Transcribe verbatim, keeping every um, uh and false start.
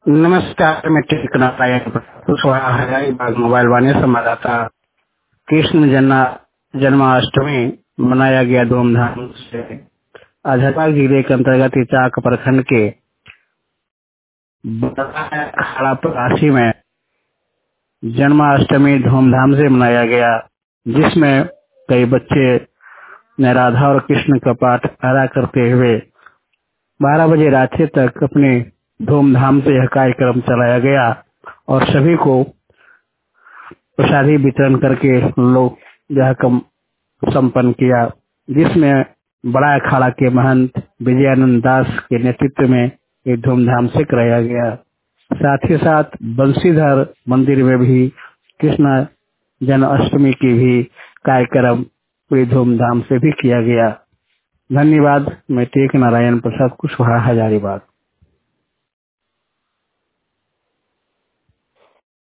नमस्कार, मैं ठीक नारायण हजारीबाग मोबाइल वाणी संवाददाता। कृष्ण जन्मा जन्माष्टमी मनाया गया धूमधाम से। आज हजारीबाग जिले के अंतर्गत इचाक प्रखंड के खड़ा राशि में जन्माष्टमी धूमधाम से मनाया गया, जिसमें कई बच्चे ने राधा और कृष्ण का पाठ अदा करते हुए बारह बजे रात्रि तक अपने धूमधाम से यह कार्यक्रम चलाया गया और सभी को प्रसादी वितरण करके लोग यह कम संपन्न किया, जिसमें बड़ा अखाड़ा के महंत विजयानंद दास के नेतृत्व में ये धूमधाम से कराया गया। साथ ही साथ बंशीधर मंदिर में भी कृष्ण जन्माष्टमी की भी कार्यक्रम पूरी धूमधाम से भी किया गया। धन्यवाद। मैं टेक नारायण प्रसाद कुशवाहा, हजारीबाग।